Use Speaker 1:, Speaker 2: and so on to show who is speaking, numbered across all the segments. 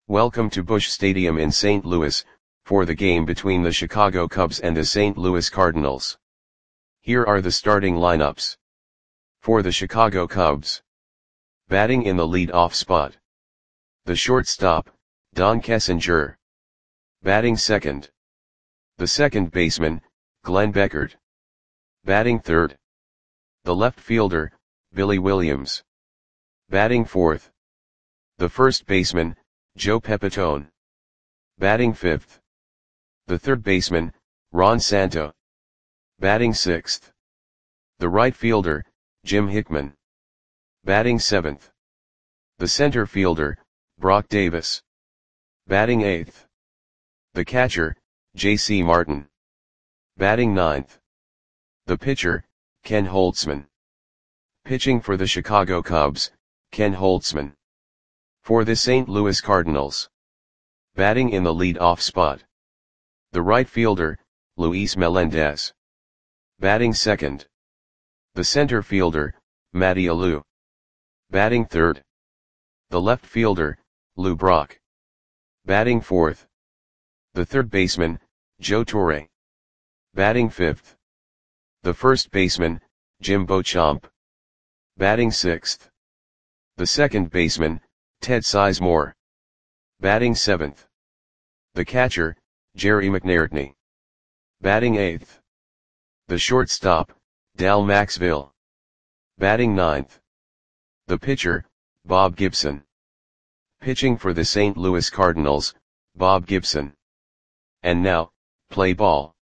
Speaker 1: Welcome to Busch Stadium in St. Louis, for the game between the Chicago Cubs and the St. Louis Cardinals. Here are the starting lineups. For the Chicago Cubs. Batting in the lead-off spot. The shortstop, Don Kessinger. Batting second. The second baseman, Glenn Beckert. Batting third. The left fielder, Billy Williams. Batting fourth. The first baseman, Joe Pepitone. Batting fifth. The third baseman, Ron Santo. Batting sixth. The right fielder, Jim Hickman. Batting seventh. The center fielder, Brock Davis. Batting eighth. The catcher, J.C. Martin. Batting ninth. The pitcher, Ken Holtzman. Pitching for the Chicago Cubs, Ken Holtzman. For the St. Louis Cardinals. Batting in the lead-off spot. The right fielder, Luis Melendez. Batting second. The center fielder, Matty Alou. Batting third. The left fielder, Lou Brock. Batting fourth. The third baseman, Joe Torre. Batting fifth. The first baseman, Jim Beauchamp. Batting sixth. The second baseman, Ted Sizemore. Batting seventh. The catcher, Jerry McNairtney. Batting eighth. The shortstop, Dal Maxville. Batting ninth. The pitcher, Bob Gibson. Pitching for the St. Louis Cardinals, Bob Gibson. And now, play ball.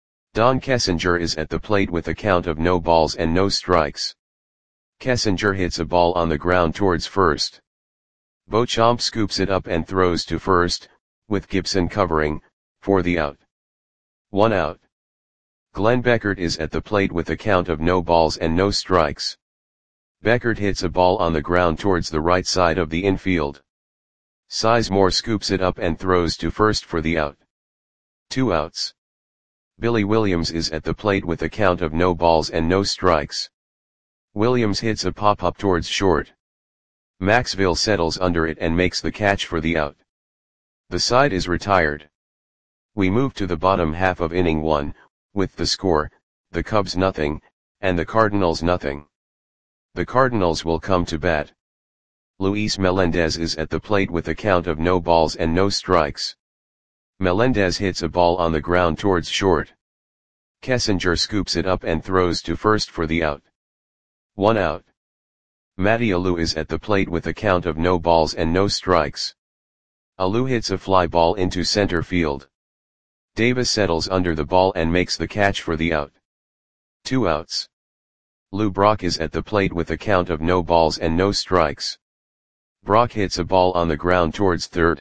Speaker 1: Don Kessinger is at the plate with a count of no balls and no strikes. Kessinger hits a ball on the ground towards first. Beauchamp scoops it up and throws to first, with Gibson covering, for the out. 1 out. Glenn Beckert is at the plate with a count of no balls and no strikes. Beckert hits a ball on the ground towards the right side of the infield. Sizemore scoops it up and throws to first for the out. 2 outs. Billy Williams is at the plate with a count of no balls and no strikes. Williams hits a pop-up towards short. Maxville settles under it and makes the catch for the out. The side is retired. We move to the bottom half of inning 1, with the score, the Cubs nothing, and the Cardinals nothing. The Cardinals will come to bat. Luis Melendez is at the plate with a count of no balls and no strikes. Melendez hits a ball on the ground towards short. Kessinger scoops it up and throws to first for the out. 1 out. Matty Alou is at the plate with a count of no balls and no strikes. Alou hits a fly ball into center field. Davis settles under the ball and makes the catch for the out. 2 outs. Lou Brock is at the plate with a count of no balls and no strikes. Brock hits a ball on the ground towards third.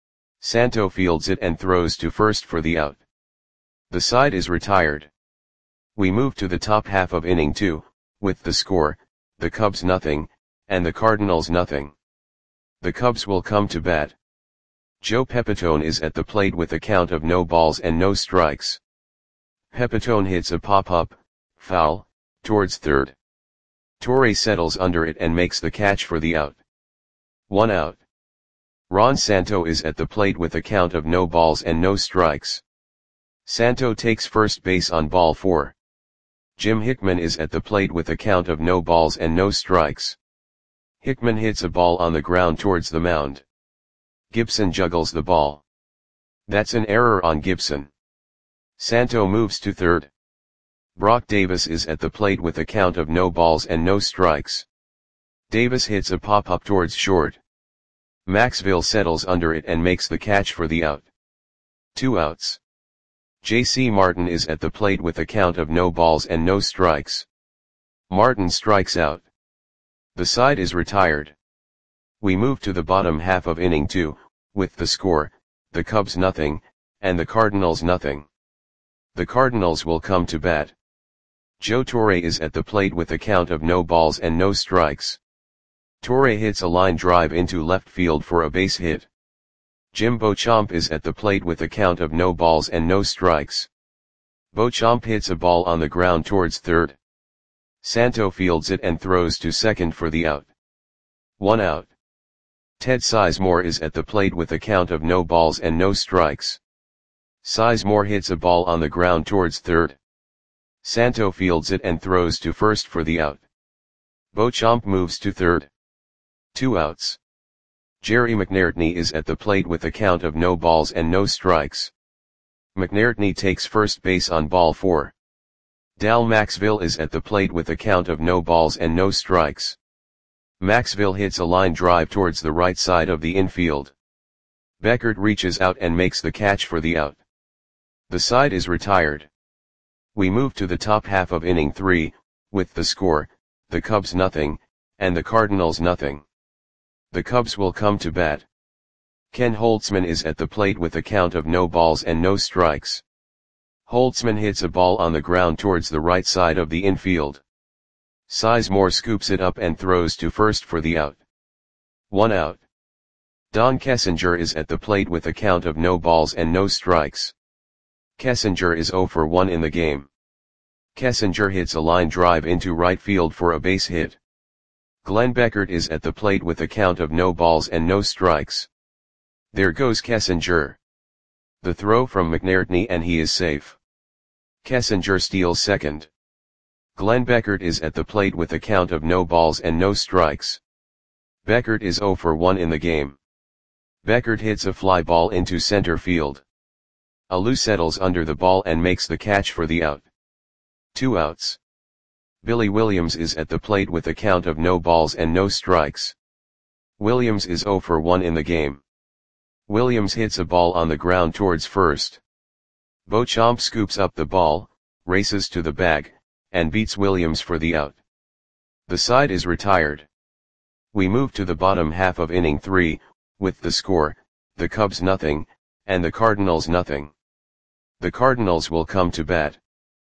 Speaker 1: Santo fields it and throws to first for the out. The side is retired. We move to the top half of inning 2, with the score, the Cubs nothing, and the Cardinals nothing. The Cubs will come to bat. Joe Pepitone is at the plate with a count of no balls and no strikes. Pepitone hits a pop-up, foul, towards third. Torre settles under it and makes the catch for the out. 1 out. Ron Santo is at the plate with a count of no balls and no strikes. Santo takes first base on ball 4. Jim Hickman is at the plate with a count of no balls and no strikes. Hickman hits a ball on the ground towards the mound. Gibson juggles the ball. That's an error on Gibson. Santo moves to third. Brock Davis is at the plate with a count of no balls and no strikes. Davis hits a pop-up towards short. Maxville settles under it and makes the catch for the out. 2 outs. J.C. Martin is at the plate with a count of no balls and no strikes. Martin strikes out. The side is retired. We move to the bottom half of inning 2, with the score, the Cubs nothing, and the Cardinals nothing. The Cardinals will come to bat. Joe Torre is at the plate with a count of no balls and no strikes. Torre hits a line drive into left field for a base hit. Jim Beauchamp is at the plate with a count of no balls and no strikes. Beauchamp hits a ball on the ground towards third. Santo fields it and throws to second for the out. 1 out. Ted Sizemore is at the plate with a count of no balls and no strikes. Sizemore hits a ball on the ground towards third. Santo fields it and throws to first for the out. Beauchamp moves to third. 2 outs. Jerry McNairtney is at the plate with a count of no balls and no strikes. McNairtney takes first base on ball 4. Dal Maxville is at the plate with a count of no balls and no strikes. Maxville hits a line drive towards the right side of the infield. Beckert reaches out and makes the catch for the out. The side is retired. We move to the top half of inning 3, with the score, the Cubs nothing, and the Cardinals nothing. The Cubs will come to bat. Ken Holtzman is at the plate with a count of no balls and no strikes. Holtzman hits a ball on the ground towards the right side of the infield. Sizemore scoops it up and throws to first for the out. 1 out. Don Kessinger is at the plate with a count of no balls and no strikes. Kessinger is 0 for 1 in the game. Kessinger hits a line drive into right field for a base hit. Glenn Beckert is at the plate with a count of no balls and no strikes. There goes Kessinger. The throw from McNairtney and he is safe. Kessinger steals second. Glenn Beckert is at the plate with a count of no balls and no strikes. Beckert is 0 for 1 in the game. Beckert hits a fly ball into center field. Alou settles under the ball and makes the catch for the out. 2 outs. Billy Williams is at the plate with a count of no balls and no strikes. Williams is 0 for 1 in the game. Williams hits a ball on the ground towards first. Beauchamp scoops up the ball, races to the bag, and beats Williams for the out. The side is retired. We move to the bottom half of inning 3, with the score, the Cubs nothing, and the Cardinals nothing. The Cardinals will come to bat.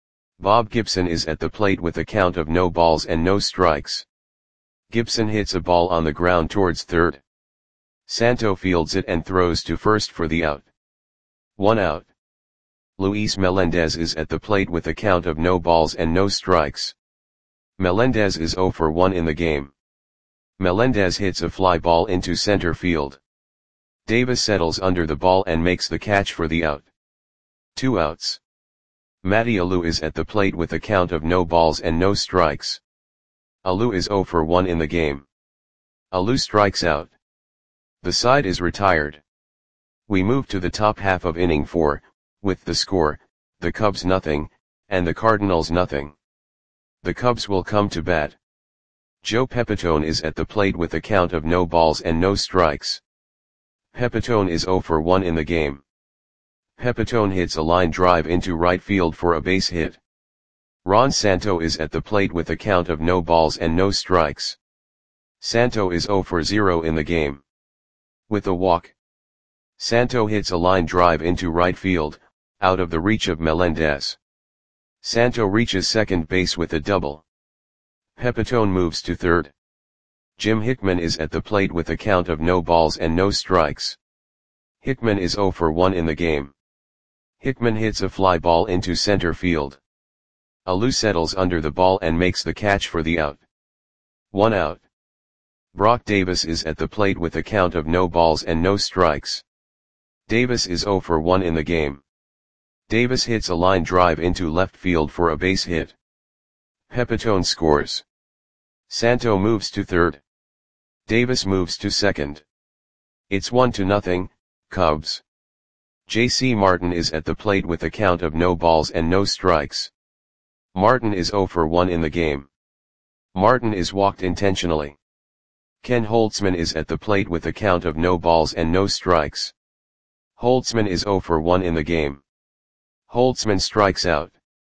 Speaker 1: Bob Gibson is at the plate with a count of no balls and no strikes. Gibson hits a ball on the ground towards third. Santo fields it and throws to first for the out. 1 out. Luis Melendez is at the plate with a count of no balls and no strikes. Melendez is 0 for 1 in the game. Melendez hits a fly ball into center field. Davis settles under the ball and makes the catch for the out. 2 outs. Matty Alou is at the plate with a count of no balls and no strikes. Alou is 0 for 1 in the game. Alou strikes out. The side is retired. We move to the top half of inning 4, with the score, the Cubs nothing, and the Cardinals nothing. The Cubs will come to bat. Joe Pepitone is at the plate with a count of no balls and no strikes. Pepitone is 0 for 1 in the game. Pepitone hits a line drive into right field for a base hit. Ron Santo is at the plate with a count of no balls and no strikes. Santo is 0 for 0 in the game. With a walk. Santo hits a line drive into right field, out of the reach of Melendez. Santo reaches second base with a double. Pepitone moves to third. Jim Hickman is at the plate with a count of no balls and no strikes. Hickman is 0 for 1 in the game. Hickman hits a fly ball into center field. Alou settles under the ball and makes the catch for the out. 1 out. Brock Davis is at the plate with a count of no balls and no strikes. Davis is 0 for 1 in the game. Davis hits a line drive into left field for a base hit. Pepitone scores. Santo moves to third. Davis moves to second. It's 1-0, Cubs. J.C. Martin is at the plate with a count of no balls and no strikes. Martin is 0 for 1 in the game. Martin is walked intentionally. Ken Holtzman is at the plate with a count of no balls and no strikes. Holtzman is 0 for 1 in the game. Holtzman strikes out.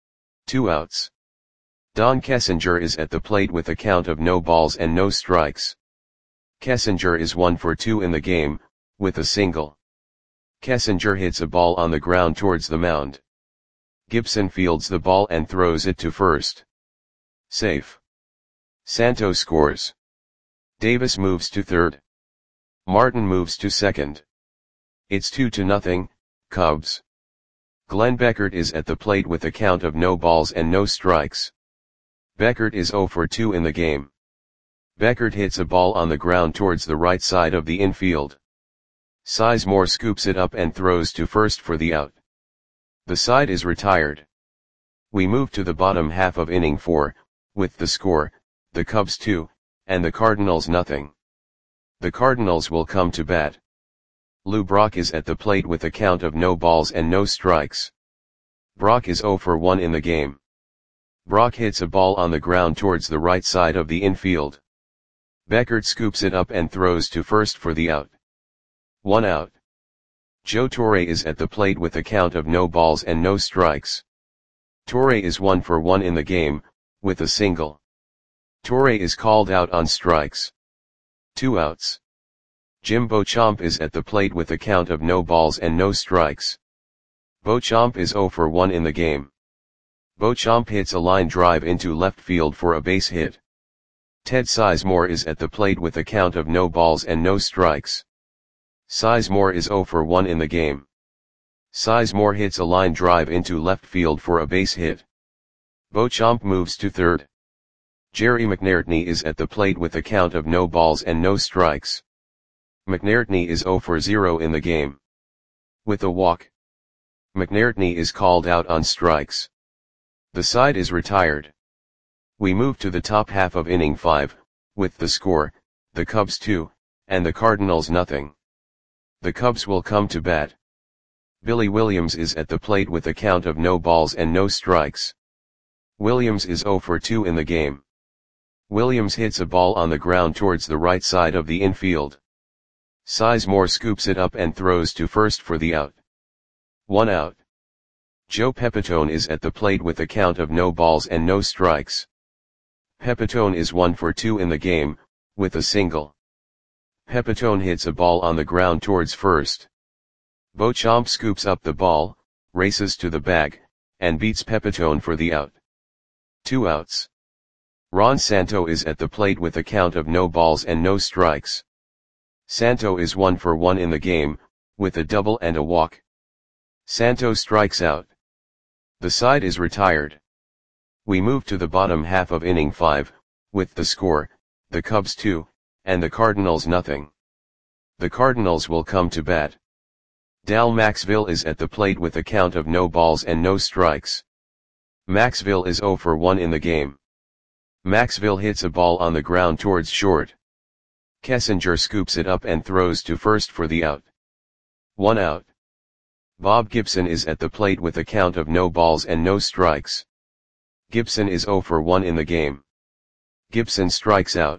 Speaker 1: 2 outs. Don Kessinger is at the plate with a count of no balls and no strikes. Kessinger is 1 for 2 in the game, with a single. Kessinger hits a ball on the ground towards the mound. Gibson fields the ball and throws it to first. Safe. Santo scores. Davis moves to third. Martin moves to second. It's 2-0, Cubs. Glenn Beckert is at the plate with a count of no balls and no strikes. Beckert is 0 for 2 in the game. Beckert hits a ball on the ground towards the right side of the infield. Sizemore scoops it up and throws to first for the out. The side is retired. We move to the bottom half of inning 4, with the score, the Cubs 2, and the Cardinals nothing. The Cardinals will come to bat. Lou Brock is at the plate with a count of no balls and no strikes. Brock is 0 for 1 in the game. Brock hits a ball on the ground towards the right side of the infield. Beckert scoops it up and throws to first for the out. 1 out. Joe Torre is at the plate with a count of no balls and no strikes. Torre is 1 for 1 in the game, with a single. Torre is called out on strikes. 2 outs. Jim Beauchamp is at the plate with a count of no balls and no strikes. Beauchamp is 0 for 1 in the game. Beauchamp hits a line drive into left field for a base hit. Ted Sizemore is at the plate with a count of no balls and no strikes. Sizemore is 0 for 1 in the game. Sizemore hits a line drive into left field for a base hit. Beauchamp moves to third. Jerry McNairtney is at the plate with a count of no balls and no strikes. McNairtney is 0 for 0 in the game. With a walk. McNairtney is called out on strikes. The side is retired. We move to the top half of inning 5, with the score, the Cubs 2, and the Cardinals nothing. The Cubs will come to bat. Billy Williams is at the plate with a count of no balls and no strikes. Williams is 0 for 2 in the game. Williams hits a ball on the ground towards the right side of the infield. Sizemore scoops it up and throws to first for the out. 1 out. Joe Pepitone is at the plate with a count of no balls and no strikes. Pepitone is 1 for 2 in the game, with a single. Pepitone hits a ball on the ground towards first. Beauchamp scoops up the ball, races to the bag, and beats Pepitone for the out. 2 outs. Ron Santo is at the plate with a count of no balls and no strikes. Santo is 1 for 1 in the game, with a double and a walk. Santo strikes out. The side is retired. We move to the bottom half of inning 5, with the score, the Cubs 2, and the Cardinals nothing. The Cardinals will come to bat. Dal Maxville is at the plate with a count of no balls and no strikes. Maxville is 0 for 1 in the game. Maxville hits a ball on the ground towards short. Kessinger scoops it up and throws to first for the out. 1 out. Bob Gibson is at the plate with a count of no balls and no strikes. Gibson is 0 for 1 in the game. Gibson strikes out.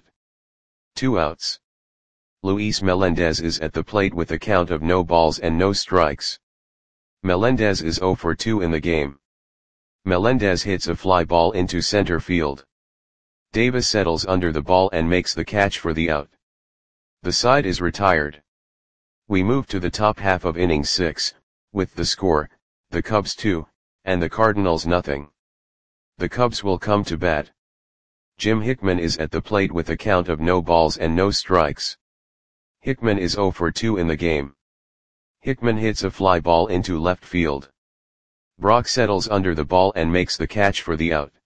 Speaker 1: 2 outs. Luis Melendez is at the plate with a count of no balls and no strikes. Melendez is 0 for 2 in the game. Melendez hits a fly ball into center field. Davis settles under the ball and makes the catch for the out. The side is retired. We move to the top half of inning 6, with the score, the Cubs 2, and the Cardinals nothing. The Cubs will come to bat. Jim Hickman is at the plate with a count of no balls and no strikes. Hickman is 0 for 2 in the game. Hickman hits a fly ball into left field. Brock settles under the ball and makes the catch for the out.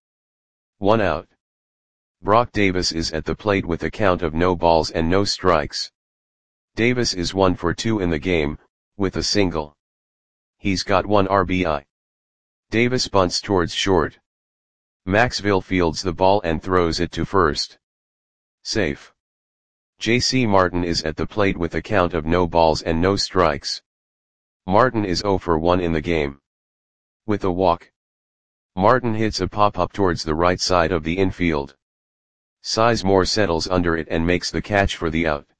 Speaker 1: 1 out. Brock Davis is at the plate with a count of no balls and no strikes. Davis is 1 for 2 in the game, with a single. He's got 1 RBI. Davis bunts towards short. Maxville fields the ball and throws it to first. Safe. J.C. Martin is at the plate with a count of no balls and no strikes. Martin is 0 for 1 in the game. With a walk. Martin hits a pop-up towards the right side of the infield. Sizemore settles under it and makes the catch for the out.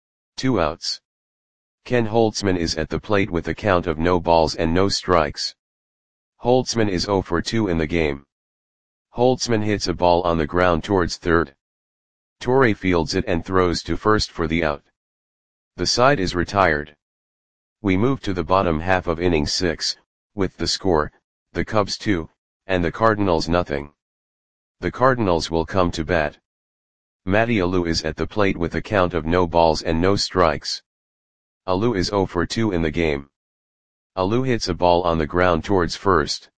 Speaker 1: 2 outs. Ken Holtzman is at the plate with a count of no balls and no strikes. Holtzman is 0 for 2 in the game. Holtzman hits a ball on the ground towards third. Torre fields it and throws to first for the out. The side is retired. We move to the bottom half of inning 6, with the score, the Cubs 2, and the Cardinals nothing. The Cardinals will come to bat. Matty Alou is at the plate with a count of no balls and no strikes. Alou is 0 for 2 in the game. Alou hits a ball on the ground towards first.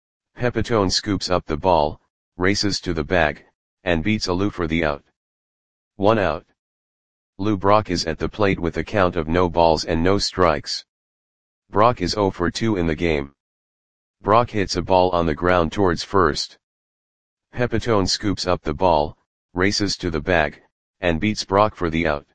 Speaker 1: Pepitone scoops up the ball, races to the bag, and beats Alou for the out. 1 out. Lou Brock is at the plate with a count of no balls and no strikes. Brock is 0 for 2 in the game. Brock hits a ball on the ground towards first. Pepitone scoops up the ball, races to the bag, and beats Brock for the out.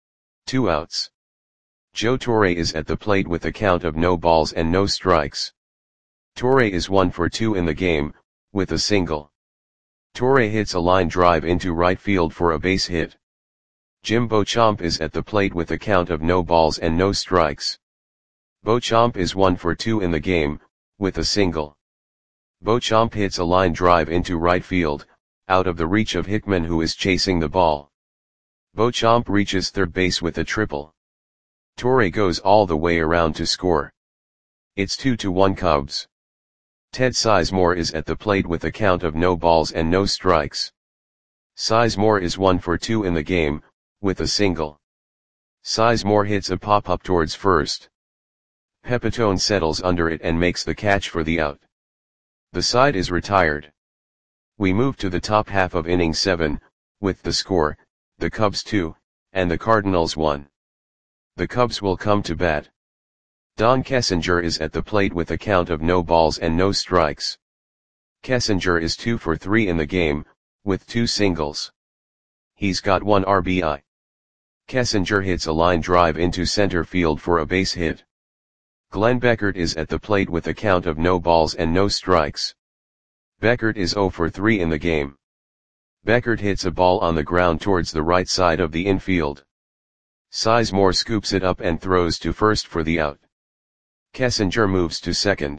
Speaker 1: 2 outs. Joe Torre is at the plate with a count of no balls and no strikes. Torre is 1 for 2 in the game, with a single. Torre hits a line drive into right field for a base hit. Jim Beauchamp is at the plate with a count of no balls and no strikes. Beauchamp is 1 for 2 in the game, with a single. Beauchamp hits a line drive into right field, out of the reach of Hickman who is chasing the ball. Beauchamp reaches third base with a triple. Torre goes all the way around to score. It's 2-1 Cubs. Ted Sizemore is at the plate with a count of no balls and no strikes. Sizemore is 1 for 2 in the game, with a single. Sizemore hits a pop-up towards first. Pepitone settles under it and makes the catch for the out. The side is retired. We move to the top half of inning 7, with the score, the Cubs 2, and the Cardinals 1. The Cubs will come to bat. Don Kessinger is at the plate with a count of no balls and no strikes. Kessinger is 2 for 3 in the game, with 2 singles. He's got 1 RBI. Kessinger hits a line drive into center field for a base hit. Glenn Beckert is at the plate with a count of no balls and no strikes. Beckert is 0 for 3 in the game. Beckert hits a ball on the ground towards the right side of the infield. Sizemore scoops it up and throws to first for the out. Kessinger moves to second.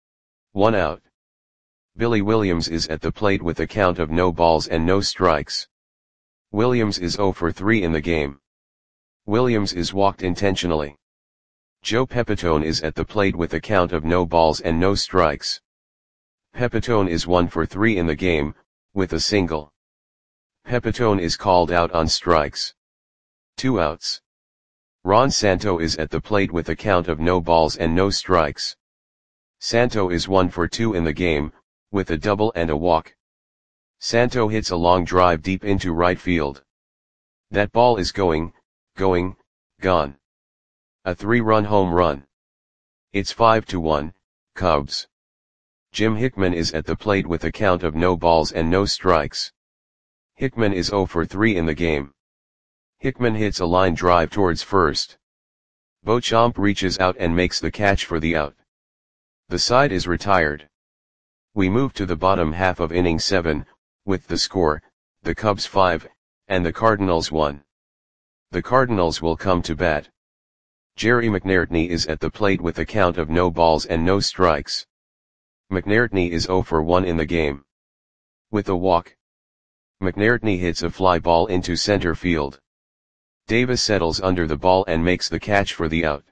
Speaker 1: 1 out. Billy Williams is at the plate with a count of no balls and no strikes. Williams is 0 for 3 in the game. Williams is walked intentionally. Joe Pepitone is at the plate with a count of no balls and no strikes. Pepitone is 1 for 3 in the game, with a single. Pepitone is called out on strikes. 2 outs. Ron Santo is at the plate with a count of no balls and no strikes. Santo is 1 for 2 in the game, with a double and a walk. Santo hits a long drive deep into right field. That ball is gone. A 3-run home run. It's 5-1, Cubs. Jim Hickman is at the plate with a count of no balls and no strikes. Hickman is 0 for 3 in the game. Hickman hits a line drive towards first. Beauchamp reaches out and makes the catch for the out. The side is retired. We move to the bottom half of inning 7, with the score, the Cubs 5, and the Cardinals 1. The Cardinals will come to bat. Jerry McNairtney is at the plate with a count of no balls and no strikes. McNairtney is 0 for 1 in the game. With a walk. McNairtney hits a fly ball into center field. Davis settles under the ball and makes the catch for the out.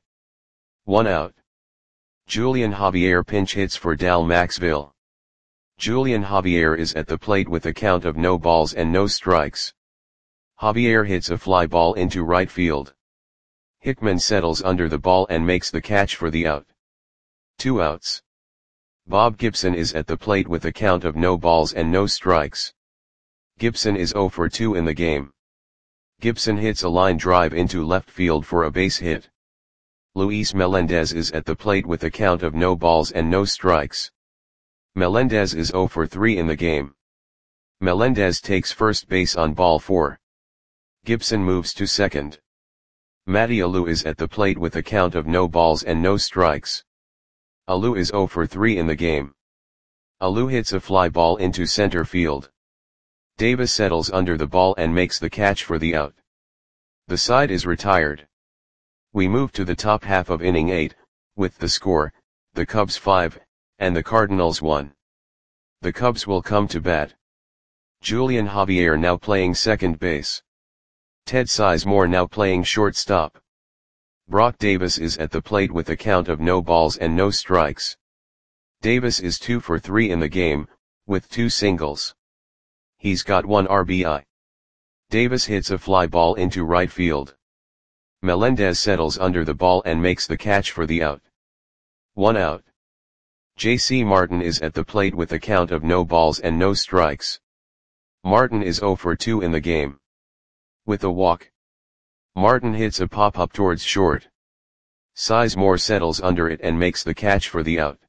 Speaker 1: 1 out. Julian Javier pinch hits for Dal Maxville. Julian Javier is at the plate with a count of no balls and no strikes. Javier hits a fly ball into right field. Hickman settles under the ball and makes the catch for the out. 2 outs. Bob Gibson is at the plate with a count of no balls and no strikes. Gibson is 0 for 2 in the game. Gibson hits a line drive into left field for a base hit. Luis Melendez is at the plate with a count of no balls and no strikes. Melendez is 0 for 3 in the game. Melendez takes first base on ball 4. Gibson moves to second. Matty Alou is at the plate with a count of no balls and no strikes. Alou is 0 for 3 in the game. Alou hits a fly ball into center field. Davis settles under the ball and makes the catch for the out. The side is retired. We move to the top half of inning 8, with the score, the Cubs 5, and the Cardinals 1. The Cubs will come to bat. Julian Javier now playing second base. Ted Sizemore now playing shortstop. Brock Davis is at the plate with a count of no balls and no strikes. Davis is 2 for 3 in the game, with 2 singles. He's got 1 RBI. Davis hits a fly ball into right field. Melendez settles under the ball and makes the catch for the out. 1 out. J.C. Martin is at the plate with a count of no balls and no strikes. Martin is 0 for 2 in the game. With a walk, Martin hits a pop-up towards short. Sizemore settles under it and makes the catch for the out.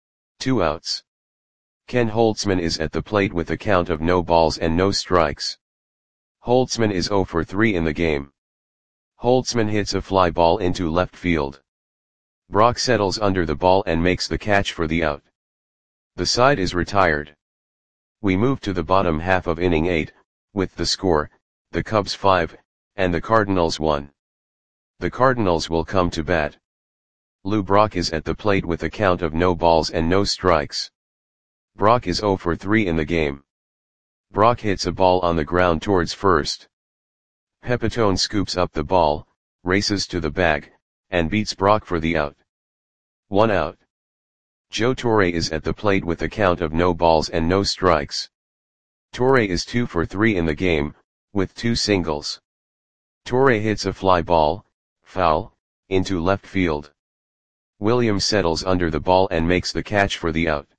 Speaker 1: 2 outs. Ken Holtzman is at the plate with a count of no balls and no strikes. Holtzman is 0 for 3 in the game. Holtzman hits a fly ball into left field. Brock settles under the ball and makes the catch for the out. The side is retired. We move to the bottom half of inning 8, with the score, the Cubs 5, and the Cardinals 1. The Cardinals will come to bat. Lou Brock is at the plate with a count of no balls and no strikes. Brock is 0 for 3 in the game. Brock hits a ball on the ground towards first. Pepitone scoops up the ball, races to the bag, and beats Brock for the out. 1 out. Joe Torre is at the plate with a count of no balls and no strikes. Torre is 2 for 3 in the game, with 2 singles. Torre hits a fly ball, foul, into left field. Williams settles under the ball and makes the catch for the out.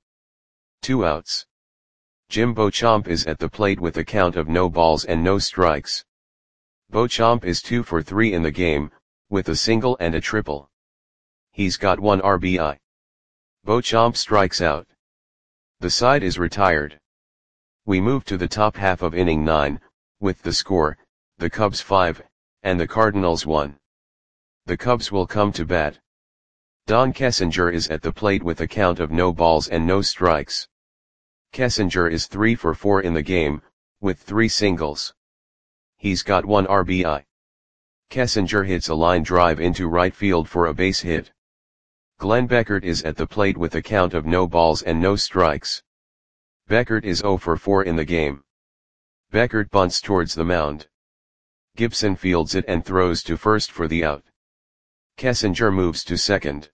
Speaker 1: 2 outs. Jim Beauchamp is at the plate with a count of no balls and no strikes. Beauchamp is 2 for 3 in the game, with a single and a triple. He's got 1 RBI. Beauchamp strikes out. The side is retired. We move to the top half of inning 9, with the score, the Cubs 5, and the Cardinals 1. The Cubs will come to bat. Don Kessinger is at the plate with a count of no balls and no strikes. Kessinger is 3 for 4 in the game, with 3 singles. He's got 1 RBI. Kessinger hits a line drive into right field for a base hit. Glenn Beckert is at the plate with a count of no balls and no strikes. Beckert is 0 for 4 in the game. Beckert bunts towards the mound. Gibson fields it and throws to first for the out. Kessinger moves to second.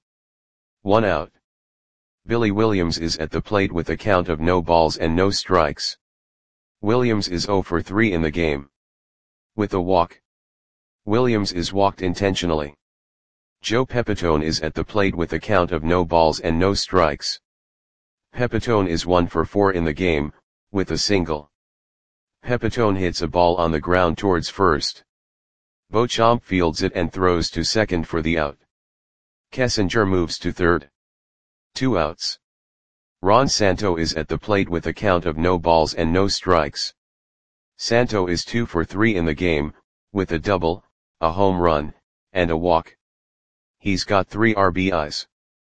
Speaker 1: 1 out. Billy Williams is at the plate with a count of no balls and no strikes. Williams is 0 for 3 in the game. With a walk, Williams is walked intentionally. Joe Pepitone is at the plate with a count of no balls and no strikes. Pepitone is 1 for 4 in the game, with a single. Pepitone hits a ball on the ground towards first. Beauchamp fields it and throws to second for the out. Kessinger moves to third. 2 outs. Ron Santo is at the plate with a count of no balls and no strikes. Santo is 2 for 3 in the game, with a double, a home run, and a walk. He's got 3 RBIs.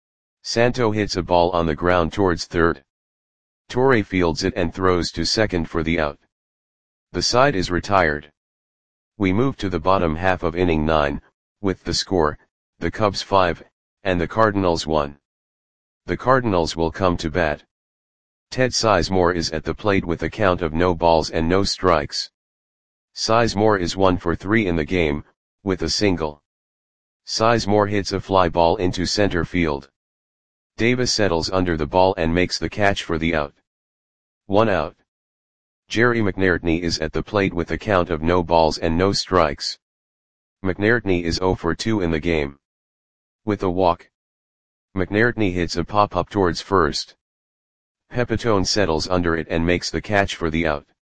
Speaker 1: Santo hits a ball on the ground towards third. Torre fields it and throws to second for the out. The side is retired. We move to the bottom half of inning 9, with the score, the Cubs 5, and the Cardinals 1. The Cardinals will come to bat. Ted Sizemore is at the plate with a count of no balls and no strikes. Sizemore is 1 for 3 in the game, with a single. Sizemore hits a fly ball into center field. Davis settles under the ball and makes the catch for the out. 1 out. Jerry McNairtney is at the plate with a count of no balls and no strikes. McNairtney is 0 for 2 in the game. With a walk, McNairtney hits a pop-up towards first. Pepitone settles under it and makes the catch for the out.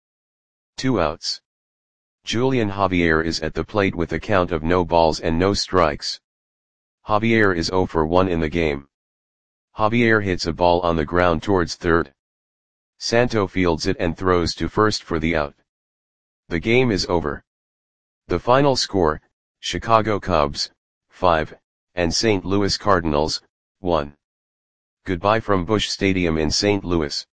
Speaker 1: 2 outs. Julian Javier is at the plate with a count of no balls and no strikes. Javier is 0 for 1 in the game. Javier hits a ball on the ground towards third. Santo fields it and throws to first for the out. The game is over. The final score, Chicago Cubs, 5, and St. Louis Cardinals, 1. Goodbye from Busch Stadium in St. Louis.